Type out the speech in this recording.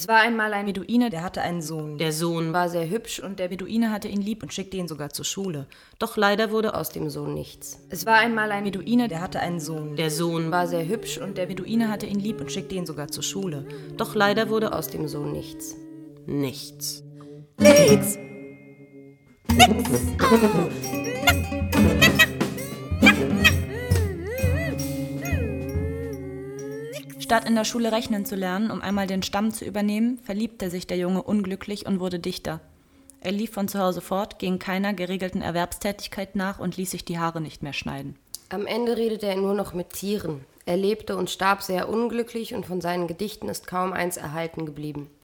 Es war einmal ein Beduine, der hatte einen Sohn. Der Sohn war sehr hübsch und der Beduine hatte ihn lieb und schickte ihn sogar zur Schule. Doch leider wurde aus dem Sohn nichts. Es war einmal ein Beduine, der hatte einen Sohn. Der Sohn war sehr hübsch und der Beduine hatte ihn lieb und schickte ihn sogar zur Schule. Doch leider wurde aus dem Sohn nichts. Nichts. Nix! Statt in der Schule rechnen zu lernen, um einmal den Stamm zu übernehmen, verliebte sich der Junge unglücklich und wurde Dichter. Er lief von zu Hause fort, ging keiner geregelten Erwerbstätigkeit nach und ließ sich die Haare nicht mehr schneiden. Am Ende redete er nur noch mit Tieren. Er lebte und starb sehr unglücklich und von seinen Gedichten ist kaum eins erhalten geblieben.